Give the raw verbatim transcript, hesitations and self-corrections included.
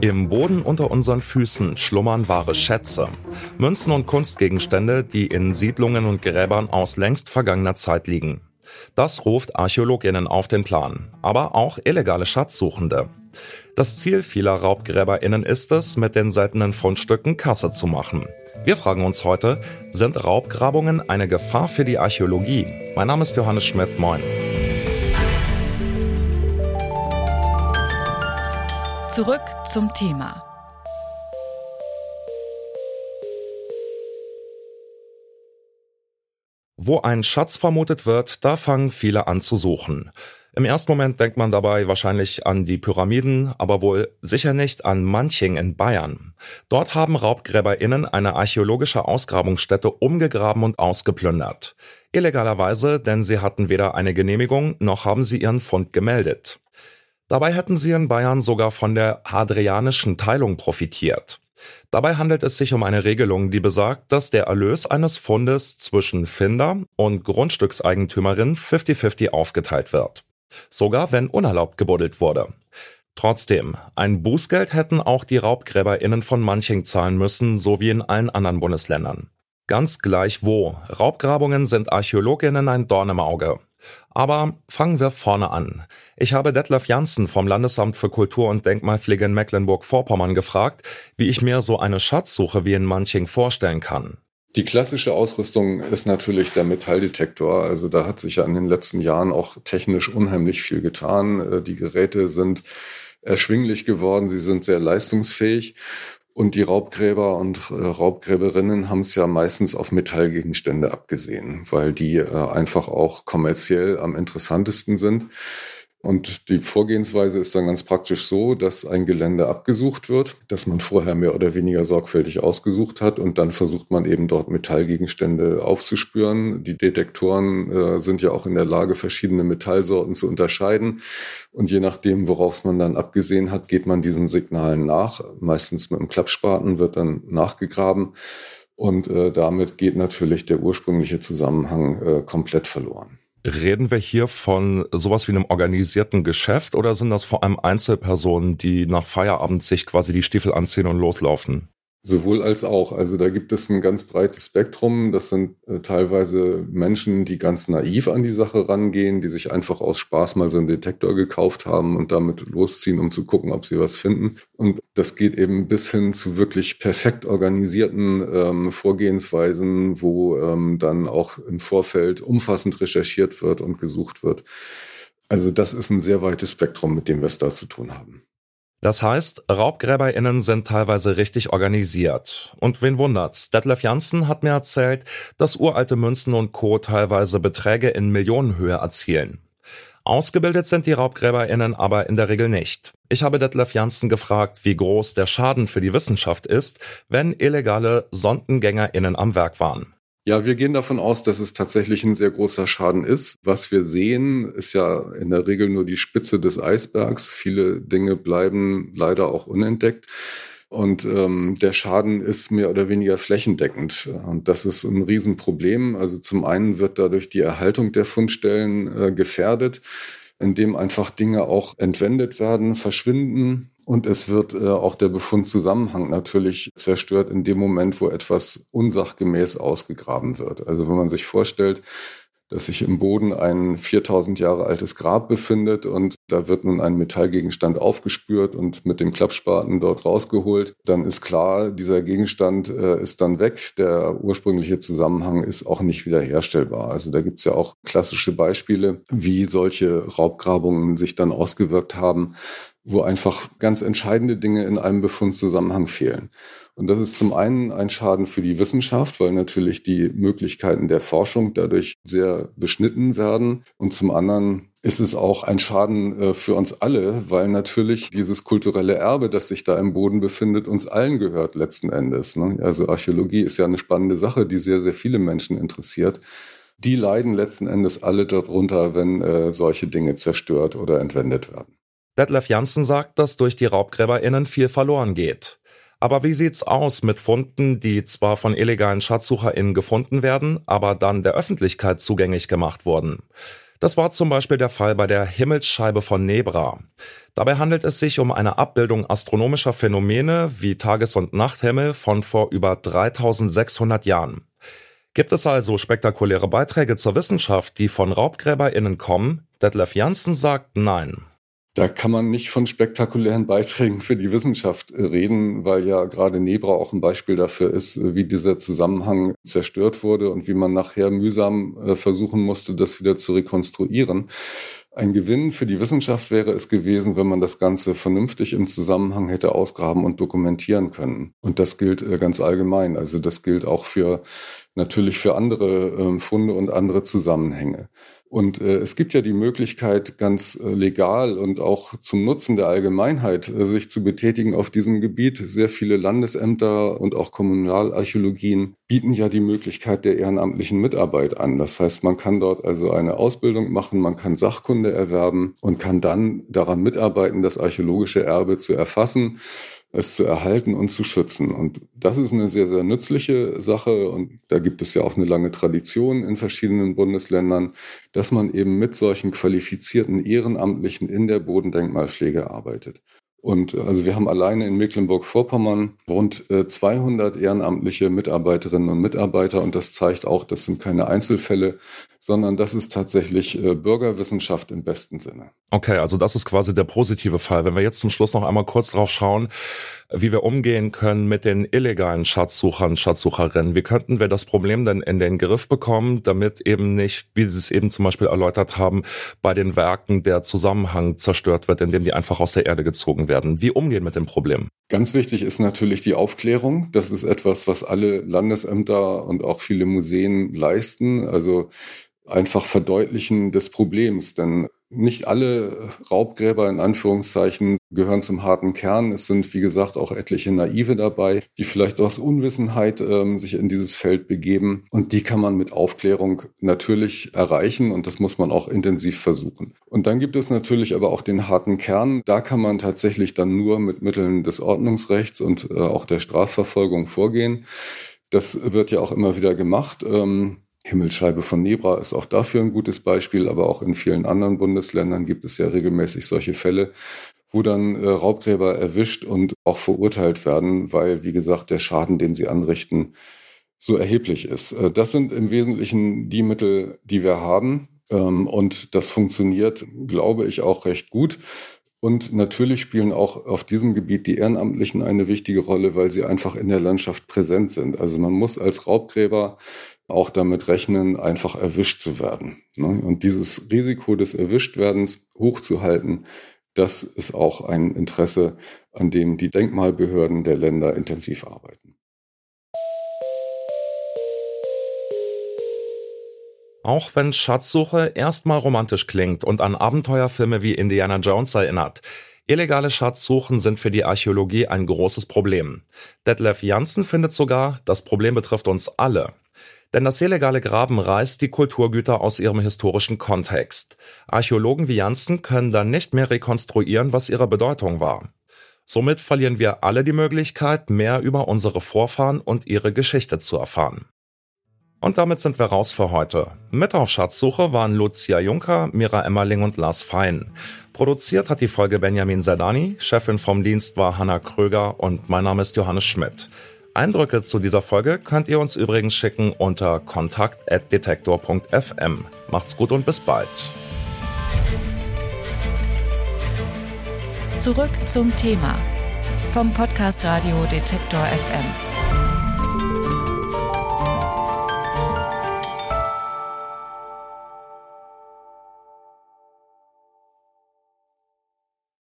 Im Boden unter unseren Füßen schlummern wahre Schätze. Münzen und Kunstgegenstände, die in Siedlungen und Gräbern aus längst vergangener Zeit liegen. Das ruft ArchäologInnen auf den Plan, aber auch illegale Schatzsuchende. Das Ziel vieler RaubgräberInnen ist es, mit den seltenen Fundstücken Kasse zu machen. Wir fragen uns heute, sind Raubgrabungen eine Gefahr für die Archäologie? Mein Name ist Johannes Schmidt, moin. Zurück zum Thema. Wo ein Schatz vermutet wird, da fangen viele an zu suchen. Im ersten Moment denkt man dabei wahrscheinlich an die Pyramiden, aber wohl sicher nicht an Manching in Bayern. Dort haben RaubgräberInnen eine archäologische Ausgrabungsstätte umgegraben und ausgeplündert. Illegalerweise, denn sie hatten weder eine Genehmigung, noch haben sie ihren Fund gemeldet. Dabei hätten sie in Bayern sogar von der hadrianischen Teilung profitiert. Dabei handelt es sich um eine Regelung, die besagt, dass der Erlös eines Fundes zwischen Finder und Grundstückseigentümerin fünfzig fünfzig aufgeteilt wird. Sogar wenn unerlaubt gebuddelt wurde. Trotzdem, ein Bußgeld hätten auch die RaubgräberInnen von Manching zahlen müssen, so wie in allen anderen Bundesländern. Ganz gleich wo, Raubgrabungen sind ArchäologInnen ein Dorn im Auge. Aber fangen wir vorne an. Ich habe Detlef Janssen vom Landesamt für Kultur und Denkmalpflege in Mecklenburg-Vorpommern gefragt, wie ich mir so eine Schatzsuche wie in Manching vorstellen kann. Die klassische Ausrüstung ist natürlich der Metalldetektor. Also da hat sich ja in den letzten Jahren auch technisch unheimlich viel getan. Die Geräte sind erschwinglich geworden, sie sind sehr leistungsfähig. Und die Raubgräber und äh, Raubgräberinnen haben es ja meistens auf Metallgegenstände abgesehen, weil die äh, einfach auch kommerziell am interessantesten sind. Und die Vorgehensweise ist dann ganz praktisch so, dass ein Gelände abgesucht wird, das man vorher mehr oder weniger sorgfältig ausgesucht hat, und dann versucht man eben dort Metallgegenstände aufzuspüren. Die Detektoren äh, sind ja auch in der Lage, verschiedene Metallsorten zu unterscheiden. Und je nachdem, worauf man dann abgesehen hat, geht man diesen Signalen nach. Meistens mit einem Klappspaten wird dann nachgegraben. Und äh, damit geht natürlich der ursprüngliche Zusammenhang äh, komplett verloren. Reden wir hier von sowas wie einem organisierten Geschäft oder sind das vor allem Einzelpersonen, die nach Feierabend sich quasi die Stiefel anziehen und loslaufen? Sowohl als auch. Also da gibt es ein ganz breites Spektrum. Das sind äh, teilweise Menschen, die ganz naiv an die Sache rangehen, die sich einfach aus Spaß mal so einen Detektor gekauft haben und damit losziehen, um zu gucken, ob sie was finden. Und das geht eben bis hin zu wirklich perfekt organisierten ähm, Vorgehensweisen, wo ähm, dann auch im Vorfeld umfassend recherchiert wird und gesucht wird. Also das ist ein sehr weites Spektrum, mit dem wir es da zu tun haben. Das heißt, RaubgräberInnen sind teilweise richtig organisiert. Und wen wundert's? Detlef Janssen hat mir erzählt, dass uralte Münzen und Co. teilweise Beträge in Millionenhöhe erzielen. Ausgebildet sind die RaubgräberInnen aber in der Regel nicht. Ich habe Detlef Janssen gefragt, wie groß der Schaden für die Wissenschaft ist, wenn illegale SondengängerInnen am Werk waren. Ja, wir gehen davon aus, dass es tatsächlich ein sehr großer Schaden ist. Was wir sehen, ist ja in der Regel nur die Spitze des Eisbergs. Viele Dinge bleiben leider auch unentdeckt. Und ähm, der Schaden ist mehr oder weniger flächendeckend. Und das ist ein Riesenproblem. Also zum einen wird dadurch die Erhaltung der Fundstellen äh, gefährdet, indem einfach Dinge auch entwendet werden, verschwinden. Und es wird äh, auch der Befundzusammenhang natürlich zerstört in dem Moment, wo etwas unsachgemäß ausgegraben wird. Also wenn man sich vorstellt, dass sich im Boden ein viertausend Jahre altes Grab befindet und da wird nun ein Metallgegenstand aufgespürt und mit dem Klappspaten dort rausgeholt, dann ist klar, dieser Gegenstand äh, ist dann weg. Der ursprüngliche Zusammenhang ist auch nicht wiederherstellbar. Also da gibt es ja auch klassische Beispiele, wie solche Raubgrabungen sich dann ausgewirkt haben, wo einfach ganz entscheidende Dinge in einem Befundzusammenhang fehlen. Und das ist zum einen ein Schaden für die Wissenschaft, weil natürlich die Möglichkeiten der Forschung dadurch sehr beschnitten werden. Und zum anderen ist es auch ein Schaden äh, für uns alle, weil natürlich dieses kulturelle Erbe, das sich da im Boden befindet, uns allen gehört letzten Endes. Ne? Also Archäologie ist ja eine spannende Sache, die sehr, sehr viele Menschen interessiert. Die leiden letzten Endes alle darunter, wenn äh, solche Dinge zerstört oder entwendet werden. Detlef Janssen sagt, dass durch die RaubgräberInnen viel verloren geht. Aber wie sieht's aus mit Funden, die zwar von illegalen SchatzsucherInnen gefunden werden, aber dann der Öffentlichkeit zugänglich gemacht wurden? Das war zum Beispiel der Fall bei der Himmelsscheibe von Nebra. Dabei handelt es sich um eine Abbildung astronomischer Phänomene wie Tages- und Nachthimmel von vor über dreitausendsechshundert Jahren. Gibt es also spektakuläre Beiträge zur Wissenschaft, die von RaubgräberInnen kommen? Detlef Janssen sagt nein. Da kann man nicht von spektakulären Beiträgen für die Wissenschaft reden, weil ja gerade Nebra auch ein Beispiel dafür ist, wie dieser Zusammenhang zerstört wurde und wie man nachher mühsam versuchen musste, das wieder zu rekonstruieren. Ein Gewinn für die Wissenschaft wäre es gewesen, wenn man das Ganze vernünftig im Zusammenhang hätte ausgraben und dokumentieren können. Und das gilt ganz allgemein. Also das gilt auch für natürlich für andere äh, Funde und andere Zusammenhänge. Und äh, es gibt ja die Möglichkeit, ganz äh, legal und auch zum Nutzen der Allgemeinheit äh, sich zu betätigen auf diesem Gebiet. Sehr viele Landesämter und auch Kommunalarchäologien bieten ja die Möglichkeit der ehrenamtlichen Mitarbeit an. Das heißt, man kann dort also eine Ausbildung machen, man kann Sachkunde erwerben und kann dann daran mitarbeiten, das archäologische Erbe zu erfassen, es zu erhalten und zu schützen. Und das ist eine sehr, sehr nützliche Sache. Und da gibt es ja auch eine lange Tradition in verschiedenen Bundesländern, dass man eben mit solchen qualifizierten Ehrenamtlichen in der Bodendenkmalpflege arbeitet. Und also wir haben alleine in Mecklenburg-Vorpommern rund zweihundert ehrenamtliche Mitarbeiterinnen und Mitarbeiter. Und das zeigt auch, das sind keine Einzelfälle, sondern das ist tatsächlich Bürgerwissenschaft im besten Sinne. Okay, also das ist quasi der positive Fall. Wenn wir jetzt zum Schluss noch einmal kurz drauf schauen, wie wir umgehen können mit den illegalen Schatzsuchern, Schatzsucherinnen. Wie könnten wir das Problem denn in den Griff bekommen, damit eben nicht, wie Sie es eben zum Beispiel erläutert haben, bei den Werken der Zusammenhang zerstört wird, indem die einfach aus der Erde gezogen werden? Wie umgehen mit dem Problem? Ganz wichtig ist natürlich die Aufklärung. Das ist etwas, was alle Landesämter und auch viele Museen leisten. Also einfach Verdeutlichen des Problems, denn nicht alle Raubgräber in Anführungszeichen gehören zum harten Kern. Es sind, wie gesagt, auch etliche Naive dabei, die vielleicht aus Unwissenheit ähm, sich in dieses Feld begeben. Und die kann man mit Aufklärung natürlich erreichen und das muss man auch intensiv versuchen. Und dann gibt es natürlich aber auch den harten Kern. Da kann man tatsächlich dann nur mit Mitteln des Ordnungsrechts und äh, auch der Strafverfolgung vorgehen. Das wird ja auch immer wieder gemacht. Ähm, Himmelsscheibe von Nebra ist auch dafür ein gutes Beispiel, aber auch in vielen anderen Bundesländern gibt es ja regelmäßig solche Fälle, wo dann äh, Raubgräber erwischt und auch verurteilt werden, weil, wie gesagt, der Schaden, den sie anrichten, so erheblich ist. Äh, das sind im Wesentlichen die Mittel, die wir haben ähm, und das funktioniert, glaube ich, auch recht gut. Und natürlich spielen auch auf diesem Gebiet die Ehrenamtlichen eine wichtige Rolle, weil sie einfach in der Landschaft präsent sind. Also man muss als Raubgräber auch damit rechnen, einfach erwischt zu werden. Und dieses Risiko des Erwischtwerdens hochzuhalten, das ist auch ein Interesse, an dem die Denkmalbehörden der Länder intensiv arbeiten. Auch wenn Schatzsuche erstmal romantisch klingt und an Abenteuerfilme wie Indiana Jones erinnert, illegale Schatzsuchen sind für die Archäologie ein großes Problem. Detlef Janssen findet sogar, das Problem betrifft uns alle. Denn das illegale Graben reißt die Kulturgüter aus ihrem historischen Kontext. Archäologen wie Janssen können dann nicht mehr rekonstruieren, was ihre Bedeutung war. Somit verlieren wir alle die Möglichkeit, mehr über unsere Vorfahren und ihre Geschichte zu erfahren. Und damit sind wir raus für heute. Mit auf Schatzsuche waren Lucia Juncker, Mira Emmerling und Lars Fein. Produziert hat die Folge Benjamin Zerdani, Chefin vom Dienst war Hanna Kröger und mein Name ist Johannes Schmidt. Eindrücke zu dieser Folge könnt ihr uns übrigens schicken unter kontakt at detektor punkt f m. Macht's gut und bis bald. Zurück zum Thema vom Podcast Radio Detektor F M.